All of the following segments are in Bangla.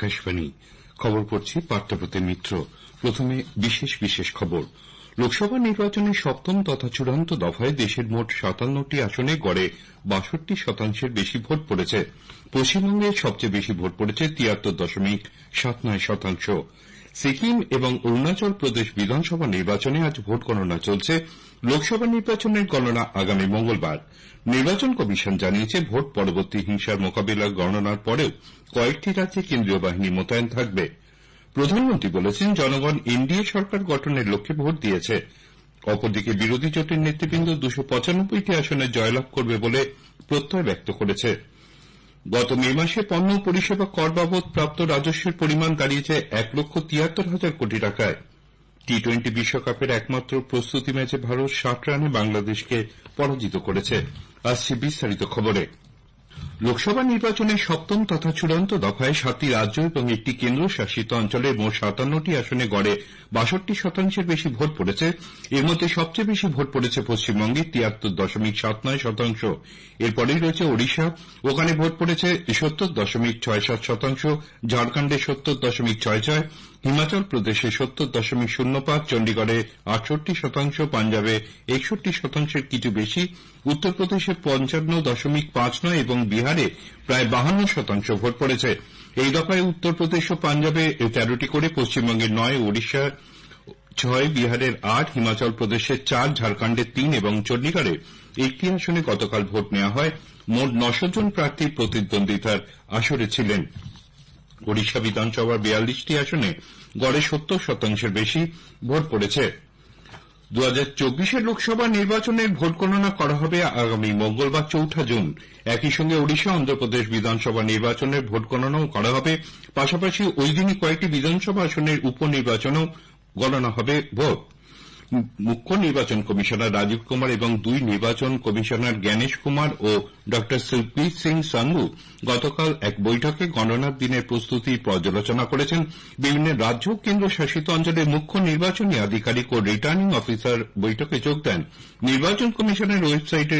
আকাশবাণী খবর পড়ছি পার্থপ্রতিম মিত্র। প্রথমে বিশেষ খবর। লোকসভা নির্বাচনের সপ্তম তথা চূড়ান্ত দফায় দেশের মোট 57টি আসনে গড়ে 62% বেশি ভোট পড়েছে। পশ্চিমবঙ্গে সবচেয়ে বেশি ভোট পড়েছে 73.79%। সিকিম এবং অরুণাচল প্রদেশ বিধানসভা নির্বাচনে আজ ভোট গণনা চলছে। লোকসভা নির্বাচনের গণনা আগামী মঙ্গলবার। নির্বাচন কমিশন জানিয়েছে, ভোট পরবর্তী হিংসার মোকাবিলা গণনার পরেও কয়েকটি রাজ্যে কেন্দ্রীয় বাহিনী মোতায়েন থাকবে। প্রধানমন্ত্রী বলেছেন, জনগণ এনডিএ সরকার গঠনের লক্ষ্যে ভোট দিয়েছে। অপরদিকে বিরোধী জোটের নেতৃবৃন্দ 295টি আসনে জয়লাভ করবে বলে প্রত্যয় ব্যক্ত করেছে। গত মে মাসে পণ্য পরিষেবা কর বাবদ প্রাপ্ত রাজস্বের পরিমাণ দাঁড়িয়েছে 1,73,000 কোটি টাকায়। টি-20 বিশ্বকাপের একমাত্র প্রস্তুতি ম্যাচে ভারত 60 রানে বাংলাদেশকে পরাজিত করেছে। আসছে বিস্তারিত খবরে। লোকসভা নির্বাচনের সপ্তম তথা চূড়ান্ত দফায় 7টি রাজ্য এবং একটি কেন্দ্রশাসিত অঞ্চলের মোট 57টি আসনে গড়ে 62% বেশি ভোট পড়েছে। এর মধ্যে সবচেয়ে বেশি ভোট পড়েছে পশ্চিমবঙ্গে 73.79%। এরপরেই রয়েছে ওড়িশা, ওখানে ভোট পড়েছে 70.67%, ঝাড়খণ্ডে 70.66, হিমাচল প্রদেশে 70.05, চণ্ডীগড়ে 68%, পাঞ্জাবে 61%-এর কিছু বেশি, উত্তরপ্রদেশে 55.59 এবং বিহারে প্রায় 52% ভোট পড়েছে। এই দফায় উত্তরপ্রদেশ ও পাঞ্জাবে 13টি করে, পশ্চিমবঙ্গের 9, ওড়িশার 6, বিহারের 8, হিমাচল প্রদেশের 4, ঝাড়খণ্ডের 3 এবং চণ্ডীগড়ে 1টি আসনে গতকাল ভোট নেওয়া হয়। মোট 900 জন প্রার্থী প্রতিদ্বন্দ্বিতার আসরে ছিলেন। ওড়িশা বিধানসভার 42টি আসনে গড়ে 70%-এর বেশি ভোট পড়েছে। 2024 লোকসভা নির্বাচনের ভোট গণনা করা হবে আগামী মঙ্গলবার 4 জুন। একই সঙ্গে ওড়িশা, অন্ধ্রপ্রদেশ বিধানসভা নির্বাচনের ভোট গণনাও করা হবে। পাশাপাশি ওই দিনই কয়েকটি বিধানসভা আসনের উপনির্বাচনেও গণনা হবে ভোট। মুখ্য নির্বাচন কমিশনার রাজীব কুমার এবং 2 নির্বাচন কমিশনার জ্ঞানেশ কুমার ও ড সুখবীর সিং সান্ধু গতকাল এক বৈঠকে গণনার দিনের প্রস্তুতির পর্যালোচনা করেছেন। বিভিন্ন রাজ্য ও কেন্দ্রশাসিত অঞ্চলের মুখ্য নির্বাচনী আধিকারিক ও রিটার্নিং অফিসার বৈঠকে যোগ দেন। নির্বাচন কমিশনের ওয়েবসাইটে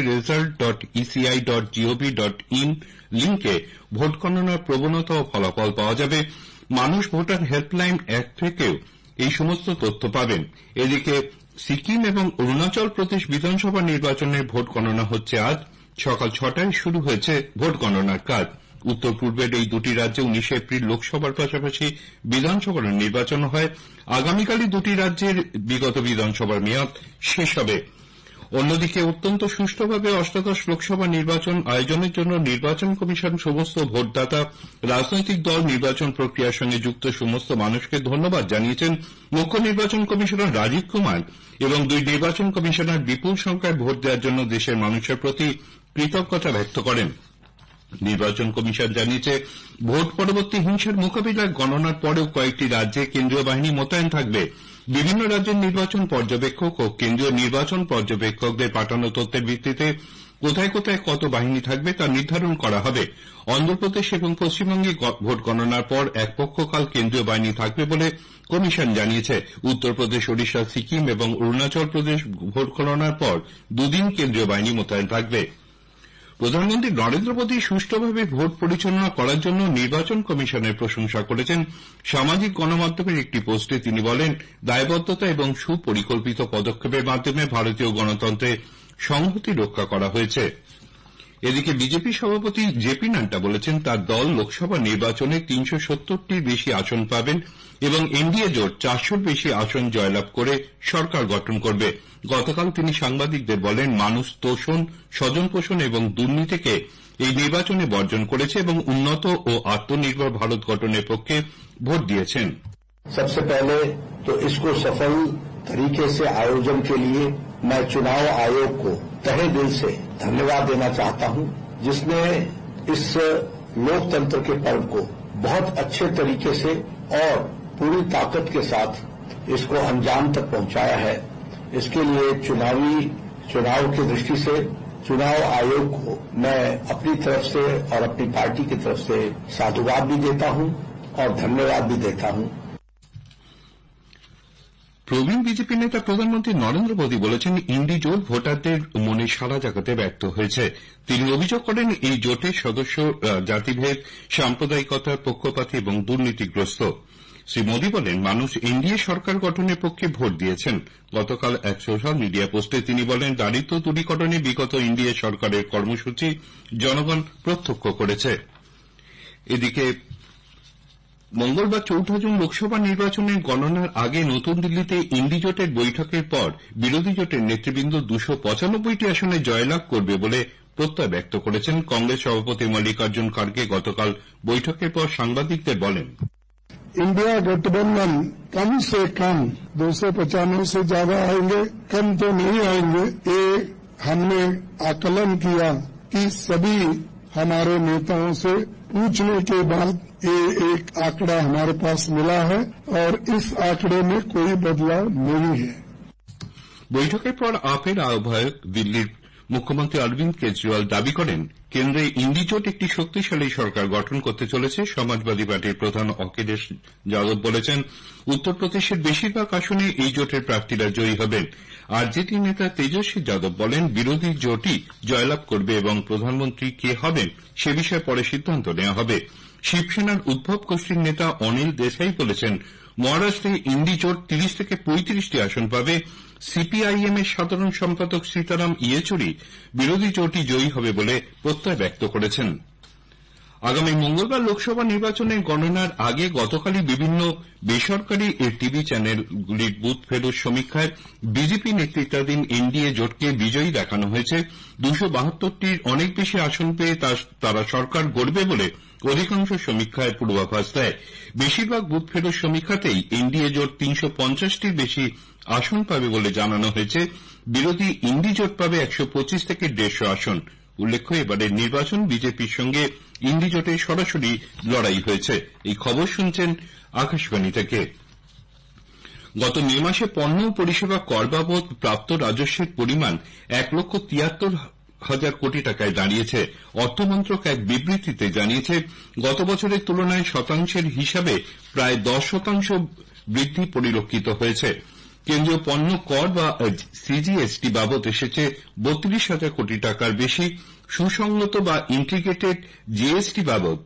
result.eci.gov.in লিঙ্কে ভোট গণনার প্রবণতা ও ফলাফল পাওয়া যাবে। মানুষ ভোটার হেল্পলাইন অ্যাপ থেকেও এই সমস্ত তথ্য পাবেন। এদিকে সিকিম এবং অরুণাচল প্রদেশ বিধানসভা নির্বাচনের ভোট গণনা হচ্ছে আজ। সকাল 6টায় শুরু হয়েছে ভোট গণনার কাজ। উত্তর পূর্বের এই দুটি রাজ্যে 19 এপ্রিল লোকসভার পাশাপাশি বিধানসভার নির্বাচন হয়। আগামীকালই দুটি রাজ্যের বিগত বিধানসভার মেয়াদ শেষ হবে। অন্যদিকে অত্যন্ত সুষ্ঠুভাবে অষ্টাদশ লোকসভা নির্বাচন আয়োজনের জন্য নির্বাচন কমিশন সমস্ত ভোটদাতা, রাজনৈতিক দল, নির্বাচন প্রক্রিয়ার সঙ্গে যুক্ত সমস্ত মানুষকে ধন্যবাদ জানিয়েছেন। মুখ্য নির্বাচন কমিশনার রাজীব কুমার এবং 2 নির্বাচন কমিশনার বিপুল সংখ্যায় ভোট দেওয়ার জন্য দেশের মানুষের প্রতি কৃতজ্ঞতা ব্যক্ত করেন। নির্বাচন কমিশন জানিয়েছে, ভোট পরবর্তী হিংসার মোকাবিলায় গণনার পরেও কয়েকটি রাজ্যে কেন্দ্রীয় বাহিনী মোতায়েন থাকবে। বিভিন্ন রাজ্যের নির্বাচন পর্যবেক্ষক ও কেন্দ্রীয় নির্বাচন পর্যবেক্ষকদের পাঠানো তথ্যের ভিত্তিতে কোথায় কোথায় কত বাহিনী থাকবে তা নির্ধারণ করা হবে। অন্ধ্রপ্রদেশ এবং পশ্চিমবঙ্গে ভোট গণনার পর এক পক্ষকাল কেন্দ্রীয় বাহিনী থাকবে বলে কমিশন জানিয়েছে। উত্তরপ্রদেশ, ওড়িশা, সিকিম এবং অরুণাচল প্রদেশ ভোট গণনার পর 2 দিন কেন্দ্রীয় বাহিনী মোতায়েন থাকবে। প্রধানমন্ত্রী নরেন্দ্র মোদী সুষ্ঠুভাবে ভোট পরিচালনা করার জন্য নির্বাচন কমিশনের প্রশংসা করেছেন। সামাজিক গণমাধ্যমের একটি পোস্টে তিনি বলেন, দায়বদ্ধতা এবং সুপরিকল্পিত পদক্ষেপের মাধ্যমে ভারতীয় গণতন্ত্রে সংহতি রক্ষা করা হয়েছে। এদিকে বিজেপি সভাপতি জেপি নাড্ডা বলেছেন, তার দল লোকসভা নির্বাচনে 370টির বেশি আসন পাবেন এবং এনডিএ জোট 400র বেশি আসন জয়লাভ করে সরকার গঠন করবে। গতকাল তিনি সাংবাদিকদের বলেন, মানুষ তোষণ, স্বজনপোষণ এবং দুর্নীতিকে এই নির্বাচনে বর্জন করেছে এবং উন্নত ও আত্মনির্ভর ভারত গঠনের পক্ষে ভোট দিয়েছেন। सबसे पहले तो इसको सफल तरीके से आयोजन के लिए मैं चुनाव आयोग को तहे दिल से धन्यवाद देना चाहता हूं, जिसने इस लोकतंत्र के पर्व को बहुत अच्छे तरीके से और पूरी ताकत के साथ इसको अंजाम तक पहुंचाया है। इसके लिए चुनाव की दृष्टि से चुनाव आयोग को मैं अपनी तरफ से और अपनी पार्टी की तरफ से साधुवाद भी देता हूं और धन्यवाद भी देता हूं। প্রবীণ বিজেপি নেতা প্রধানমন্ত্রী নরেন্দ্র মোদী বলেছেন ইন্ডি জোট ভোটারদের মনে সাড়া জাগাতে ব্যর্থ হয়েছে। তিনি অভিযোগ করেন এই জোটের সদস্য জাতিভেদ, সাম্প্রদায়িকতার পক্ষপাতী এবং দুর্নীতিগ্রস্ত। শ্রী মোদী বলেন মানুষ এনডিএ সরকার গঠনের পক্ষে ভোট দিয়েছেন। গতকাল এক সোশ্যাল মিডিয়া পোস্টে তিনি বলেন দারিদ্র দূরীকরণে বিগত এনডিএ সরকারের কর্মসূচি জনগণ প্রত্যক্ষ করেছে। এদিকে মঙ্গলবার ৪ জুন লোকসভা নির্বাচনের গণনার আগে নতুন দিল্লিতে ইন্ডি জোটের বৈঠকের পর বিরোধী জোটের নেতৃবৃন্দ ২৯৫টি আসনে জয়লাভ করবে বলে প্রত্যয় ব্যক্ত করেছেন। কংগ্রেস সভাপতি মল্লিকার্জুন খাড়গে গতকাল বৈঠকের পর সাংবাদিকদের বলেন, इंडिया गठबंधन कम से कम 295 से ज्यादा आएंगे, कम तो नहीं आएंगे। ये हमने आकलन किया कि सभी हमारे नेताओं से पूछने के बाद ये एक आंकड़ा हमारे पास मिला है और इस आंकड़े में कोई बदलाव नहीं है। বৈঠকের পর আপের আহ্বায়ক দিল্লির মুখ্যমন্ত্রী অরবিন্দ কেজরিওয়াল দাবি করেন কেন্দ্রে ইন্ডি জোট একটি শক্তিশালী সরকার গঠন করতে চলেছে। সমাজবাদী পার্টির প্রধান অখিলেশ যাদব বলেছেন উত্তরপ্রদেশের বেশিরভাগ আসনে এই জোটের প্রার্থীরা জয়ী হবেন। আরজেডি নেতা তেজস্বী যাদব বলেন বিরোধী জোটই জয়লাভ করবে এবং প্রধানমন্ত্রী কে হবেন সে বিষয়ে পরে সিদ্ধান্ত নেওয়া হবে। শিবসেনার উদ্ভব গোষ্ঠীর নেতা অনিল দেশাই বলেছেন মহারাষ্ট্রে ইন্ডি জোট ৩০ থেকে ৩৫টি আসন পাবে। সিপিআইএম এর সাধারণ সম্পাদক সীতারাম ইয়েচুরি বিরোধী জোটই জয়ী হবে বলে প্রত্যয় ব্যক্ত করেছেন। আগামী মঙ্গলবার লোকসভা নির্বাচনের গণনার আগে গতকালই বিভিন্ন বেসরকারি টিভি চ্যানেলগুলির বুথ ফেরত সমীক্ষায় বিজেপি নেতৃত্বাধীন এনডিএ জোটকে বিজয়ী দেখানো হয়েছে। ২৭২টির অনেক বেশি আসন পেয়ে তারা সরকার গড়বে বলে অধিকাংশ সমীক্ষায় পূর্বাভাস দেয়। বেশিরভাগ বুথ ফেরত সমীক্ষাতেই এনডিএ জোট ৩৫০টির বেশি আসন পাবে বলে জানানো হয়েছে। বিরোধী ইন্ডি জোট পাবে ১২৫ থেকে ১৫০ আসন। উল্লেখ্য এবারের নির্বাচন বিজেপির সঙ্গে ইন্ডি জোটের সরাসরি লড়াই হয়েছে। এই খবর শুনছেন আকাশবাণী থেকে। গত মে মাসে পণ্য ও পরিষেবা কর বাবদ প্রাপ্ত রাজস্বের পরিমাণ ১,৭৩,০০০ কোটি টাকায় দাঁড়িয়েছে। অর্থমন্ত্রক এক বিবৃতিতে জানিয়েছে গত বছরের তুলনায় শতাংশের হিসাবে প্রায় ১০% বৃদ্ধি পরিলক্ষিত হয়েছে। কেন্দ্রীয় পণ্য কর বা সিজিএসটি বাবদ এসেছে ৩২,০০০ কোটি টাকার বেশি। সুসংহত বা ইন্টিগ্রেটেড জিএসটি বাবদ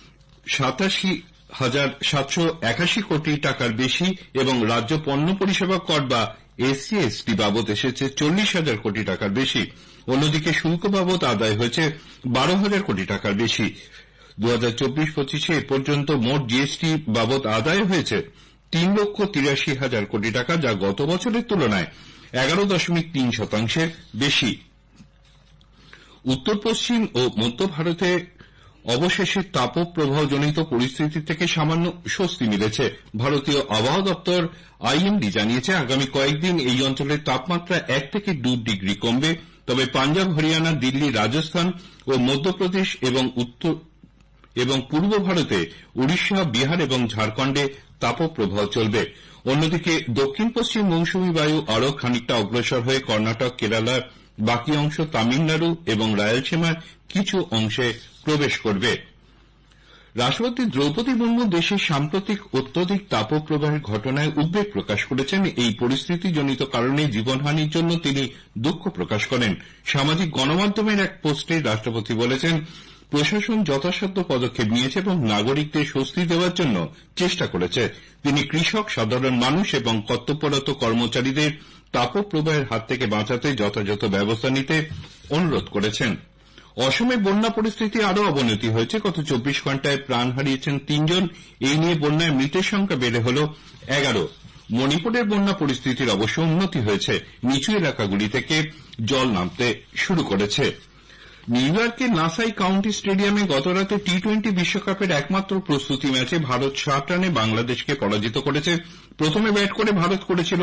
৮৭,৭৮১ কোটি টাকার বেশি এবং রাজ্য পণ্য পরিষেবা কর বা এসসিএসটি বাবদ এসেছে ৪০,০০০ কোটি টাকার বেশি। অন্যদিকে শুল্ক বাবদ আদায় হয়েছে ১২,০০০ কোটি টাকার বেশি। ২০২৪-২৫ এ পর্যন্ত মোট জিএসটি বাবদ আদায় হয়েছে ৩,৮৩,০০০ কোটি টাকা, যা গত বছরের তুলনায় ১১.৩% বেশি। উত্তর পশ্চিম ও মধ্য ভারতে অবশেষে তাপপ্রবাহজনিত পরিস্থিতি থেকে সামান্য স্বস্তি মিলেছে। ভারতীয় আবহাওয়া দপ্তর আইএমডি জানিয়েছে আগামী কয়েকদিন এই অঞ্চলের তাপমাত্রা ১ থেকে ২ ডিগ্রি কমবে। তবে পাঞ্জাব, হরিয়ানা, দিল্লি, রাজস্থান ও মধ্যপ্রদেশ এবং পূর্ব ভারতে উড়িষ্যা, বিহার এবং ঝাড়খণ্ডে তাপপ্রবাহ চলবে। অন্যদিকে দক্ষিণ পশ্চিম মৌসুমী বায়ু আরও খানিকটা অগ্রসর হয়ে কর্ণাটক, কেরালার বাকি অংশ, তামিলনাড়ু এবং রায়লসীমার কিছু অংশে প্রবেশ করবে। রাষ্ট্রপতি দ্রৌপদী মুর্মু দেশের সাম্প্রতিক অত্যধিক তাপপ্রবাহের ঘটনায় উদ্বেগ প্রকাশ করেছেন। এই পরিস্থিতিজনিত কারণে জীবনহানির জন্য তিনি দুঃখ প্রকাশ করেন। সামাজিক গণমাধ্যমের এক পোস্টে রাষ্ট্রপতি বলেছেন প্রশাসন যথাসাধ্য পদক্ষেপ নিয়েছে এবং নাগরিকদের স্বস্তি দেওয়ার জন্য চেষ্টা করেছে। তিনি কৃষক, সাধারণ মানুষ এবং কর্তব্যরত কর্মচারীদের তাপপ্রবাহের হাত থেকে বাঁচাতে যথাযথ ব্যবস্থা নিতে অনুরোধ করেছেন। অসমে বন্যা পরিস্থিতি আরও অবনতি হয়েছে। গত ২৪ ঘণ্টায় প্রাণ হারিয়েছেন ৩ জন। এই নিয়ে বন্যায় মৃতের সংখ্যা বেড়ে হল ১১। মণিপুরের বন্যা পরিস্থিতির অবশ্য উন্নতি হয়েছে। নিচু এলাকাগুলি থেকে জল নামতে শুরু করেছে। নিউ ইয়র্কের নাসাই কাউন্টি স্টেডিয়ামে গতরাতে টি-২০ বিশ্বকাপের একমাত্র প্রস্তুতি ম্যাচে ভারত ৬০ রানে বাংলাদেশকে পরাজিত করেছে। প্রথমে ব্যাট করে ভারত করেছিল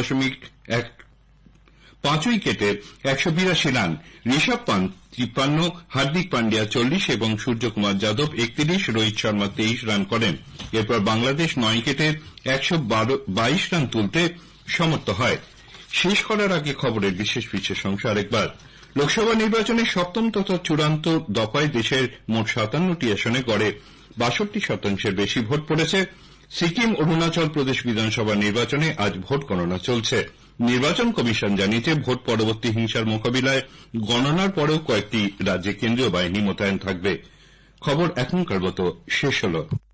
৫ উইকেটে ১৮২ রান। ঋষভ পান্ত ৫৩, হার্দিক পান্ডিয়া ৪০ এবং সূর্যকুমার যাদব ৩১, রোহিত শর্মা ২৩ রান করেন। এরপর বাংলাদেশ ৯ উইকেটে ১২২ রান তুলতে সমর্থ হয়। শেষ করার আগে খবরের বিশেষ বিশেষ অংশ আরেকবার। লোকসভা নির্বাচনের সপ্তম তথা চূড়ান্ত দফায় দেশের মোট ৫৭টি আসনে গড়ে ৬২% বেশি ভোট পড়েছে। সিকিম অরুণাচল প্রদেশ বিধানসভা নির্বাচনে আজ ভোট গণনা চলছে। নির্বাচন কমিশন জানিয়েছে ভোট পরবর্তী হিংসার মোকাবিলায় গণনার পরেও কয়েকটি রাজ্যে কেন্দ্রীয় বাহিনী মোতায়েন থাকবে। খবর এখনকার মতো শেষ হল।